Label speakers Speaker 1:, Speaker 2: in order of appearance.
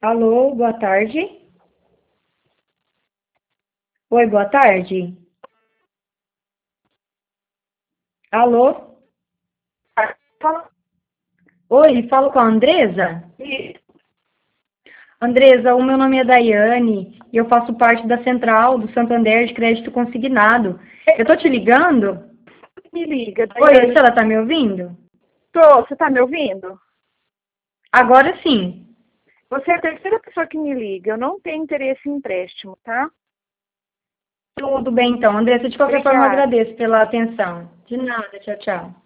Speaker 1: Alô, boa tarde. Oi, boa tarde. Alô?
Speaker 2: Fala.
Speaker 1: Oi, falo com a Andresa? Andresa, o meu nome é Daiane e eu faço parte da central do Santander de Crédito Consignado. Eu tô te ligando?
Speaker 2: Me liga,
Speaker 1: Oi, a
Speaker 2: Daiane.
Speaker 1: senhora tá me ouvindo?
Speaker 2: Você tá me ouvindo?
Speaker 1: Agora sim.
Speaker 2: Você é a terceira pessoa que me liga. Eu não tenho interesse em empréstimo, tá?
Speaker 1: Tudo bem então. Andressa, de qualquer forma, eu
Speaker 2: Obrigada.
Speaker 1: agradeço pela atenção. De nada, tchau, tchau.